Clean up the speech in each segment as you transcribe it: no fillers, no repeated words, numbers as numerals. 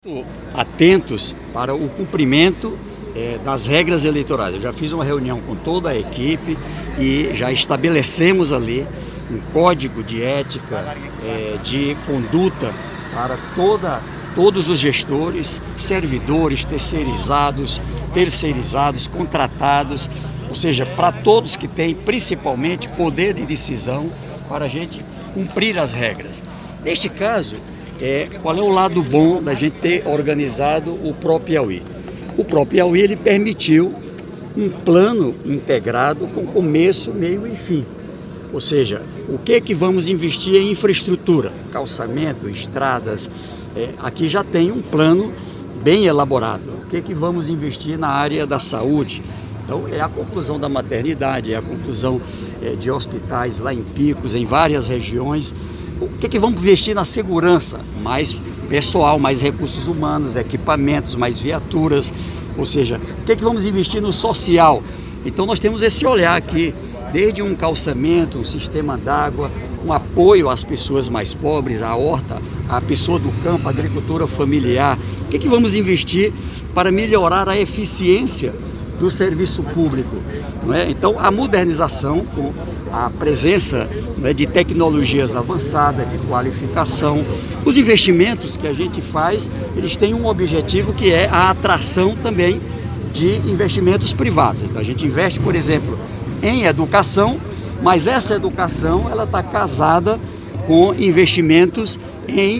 Atentos para o cumprimento das regras eleitorais. Eu já fiz uma reunião com toda a equipe e já estabelecemos ali um código de ética, de conduta para todos os gestores, servidores, terceirizados, contratados, ou seja, para todos que têm principalmente poder de decisão para a gente cumprir as regras. Neste caso, qual é o lado bom da gente ter organizado o ProPiauí? O ProPiauí ele permitiu um plano integrado com começo, meio e fim. Ou seja, o que vamos investir em infraestrutura, calçamento, estradas. Aqui já tem um plano bem elaborado. O que vamos investir na área da saúde? Então, é a conclusão da maternidade, é a conclusão de hospitais lá em Picos, em várias regiões. O que vamos investir na segurança? Mais pessoal, mais recursos humanos, equipamentos, mais viaturas. Ou seja, o que vamos investir no social? Então, nós temos esse olhar aqui, desde um calçamento, um sistema d'água, um apoio às pessoas mais pobres, à horta, à pessoa do campo, à agricultura familiar. O que vamos investir para melhorar a eficiência do serviço público, não é? Então, a modernização com a presença, não é, de tecnologias avançadas, de qualificação, os investimentos que a gente faz, eles têm um objetivo que é a atração também de investimentos privados. Então, a gente investe, por exemplo, em educação, mas essa educação ela está casada com investimentos em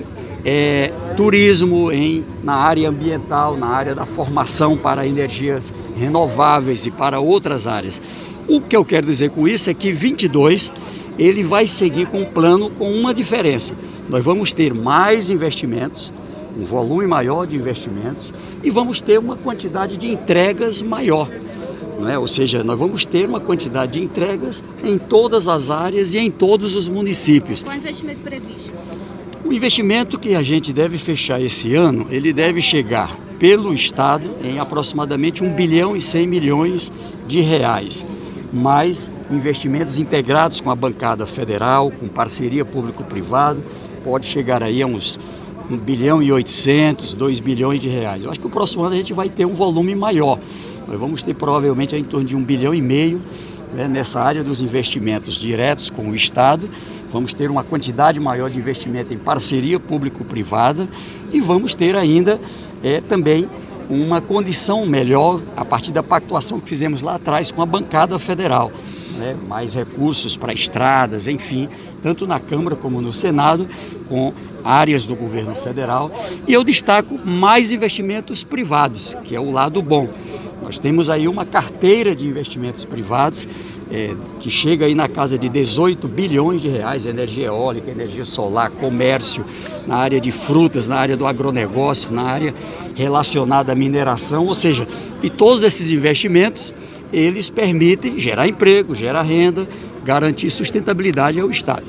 turismo, na área ambiental, na área da formação para energias renováveis e para outras áreas. O que eu quero dizer com isso é que 22 ele vai seguir com um plano com uma diferença. Nós vamos ter mais investimentos, um volume maior de investimentos e vamos ter uma quantidade de entregas maior. Não é? Ou seja, nós vamos ter uma quantidade de entregas em todas as áreas e em todos os municípios. Qual é o investimento previsto? O investimento que a gente deve fechar esse ano, ele deve chegar pelo Estado em aproximadamente 1 bilhão e 100 milhões de reais, mais investimentos integrados com a bancada federal, com parceria público-privado, pode chegar aí a uns 1 bilhão e 800, 2 bilhões de reais. Eu acho que o próximo ano a gente vai ter um volume maior. Nós vamos ter provavelmente em torno de 1,5 bilhão, né, nessa área dos investimentos diretos com o Estado. Vamos ter uma quantidade maior de investimento em parceria público-privada e vamos ter ainda também uma condição melhor a partir da pactuação que fizemos lá atrás com a bancada federal. Né, mais recursos para estradas, enfim, tanto na Câmara como no Senado, com áreas do governo federal. E eu destaco mais investimentos privados, que é o lado bom. Nós temos aí uma carteira de investimentos privados que chega aí na casa de 18 bilhões de reais, energia eólica, energia solar, comércio, na área de frutas, na área do agronegócio, na área relacionada à mineração, ou seja, e todos esses investimentos, eles permitem gerar emprego, gerar renda, garantir sustentabilidade ao Estado.